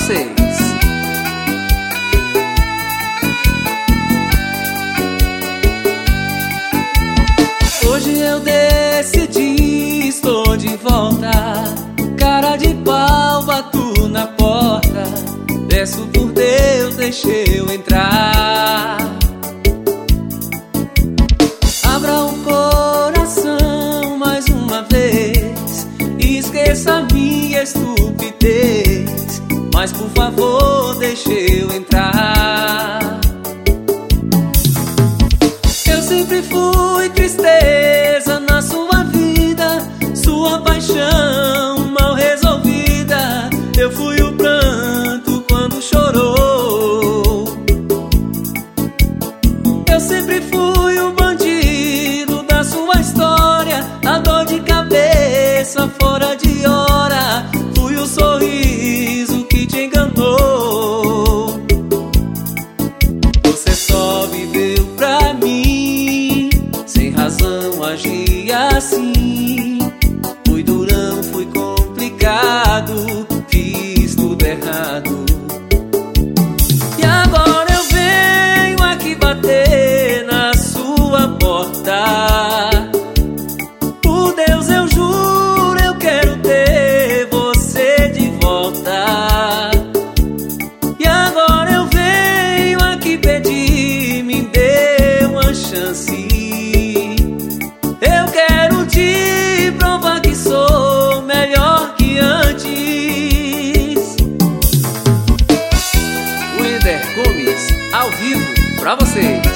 vocês. Hoje eu decidi, estou de volta. Cara de pau, bato na porta. Peço por Deus, deixa eu entrar. Abra o coração mais uma vez. Esqueça minha estupidez, mas por favor, deixa eu entrar. Eu sempre fui tristeza na sua vida, sua paixão mal resolvida. Eu fui o pranto quando chorou. Eu sempre fui o bandido da sua história, a dor de cabeça fora de hora. Fui o sorriso que te enganou. Você só viveu pra mim, sem razão agia assim. Fui durão, fui complicado, fiz tudo errado. E agora eu venho aqui bater na sua porta. Por Deus eu juro, eu quero ter você de volta. E agora eu venho aqui pedir, me dê uma chance. Eu quero te provar que sou melhor que antes. Wender Gomes, ao vivo, pra vocês.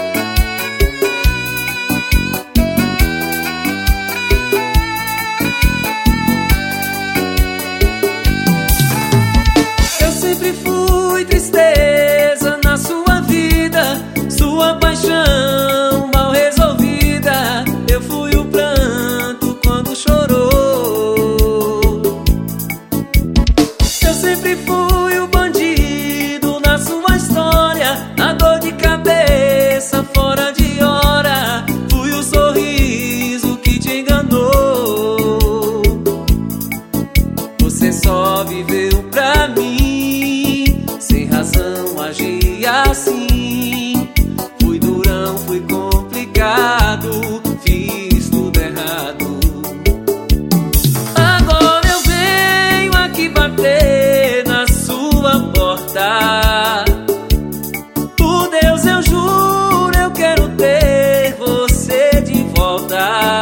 Eu sempre fui tristeza na sua vida, sua paixão mal resolvida. Eu fui o pranto quando chorou. Eu sempre fui o bandido na sua história, a dor de cabeça fora de hora. Fui o sorriso que te enganou. Você só viveu pra mim, sem razão agia assim. Fui durão, fui complicado, fiz tudo errado. Agora eu venho aqui bater na sua porta. Por Deus eu juro, eu quero ter você de volta.